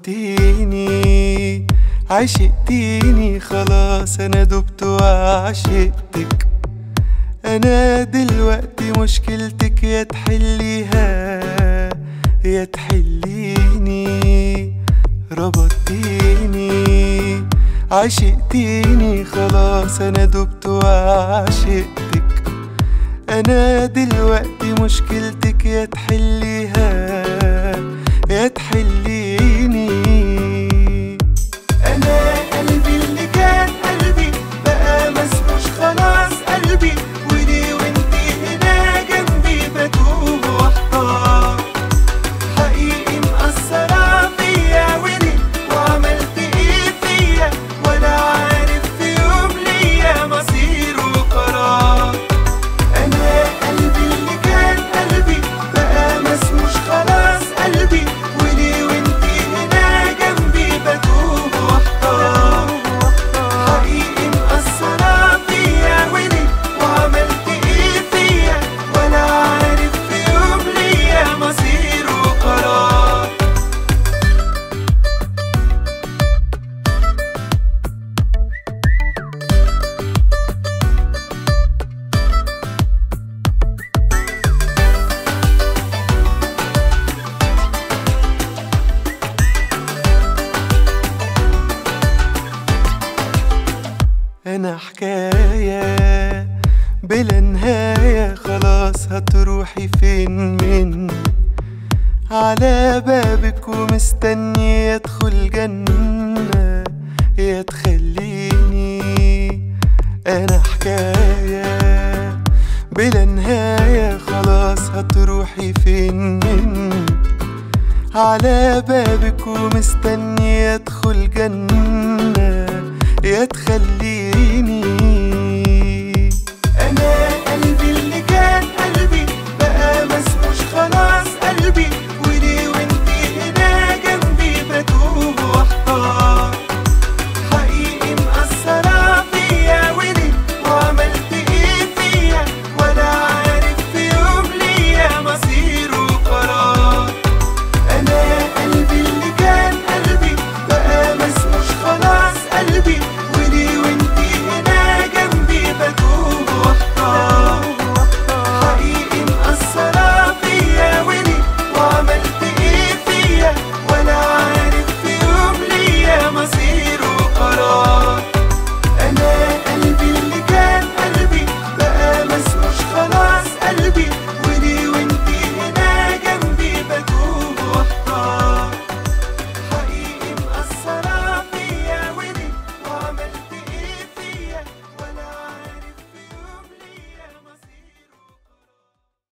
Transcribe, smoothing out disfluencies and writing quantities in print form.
ربطتيني عشقتيني خلاص انا دبت وعشقتك. انا دلوقتي مشكلتك يا تحليها يا تحليني. ربطتيني عشقتيني خلاص انا دبت وعشقتك. انا دلوقتي مشكلتك يا تحليها يا تحليني. انا قلبي اللي كان قلبي بقى مسموش خلاص قلبي، وليه وانتي هنا جنبي بتوه واحتار. حقيقي مأثرة فيا وليه وعملت ايه فيا، ولا عارف في يوم ليا مصير وقرار. انا قلبي اللي كان قلبي بقى مسموش خلاص قلبي، وليه وانتي هنا جنبي بتوه واحتار. حقيقي مأثرة فيا وليه وعملت ايه فيا، ولا عارف في يوم ليا مصير وقرار. أنا حكاية بلا نهاية خلاص هتروحي فين مني، على بابك ومستني يدخل جنة يا تخليني. أنا حكاية بلا نهاية خلاص هتروحي فين مني، على بابك ومستني يدخل جنة يا تخليني.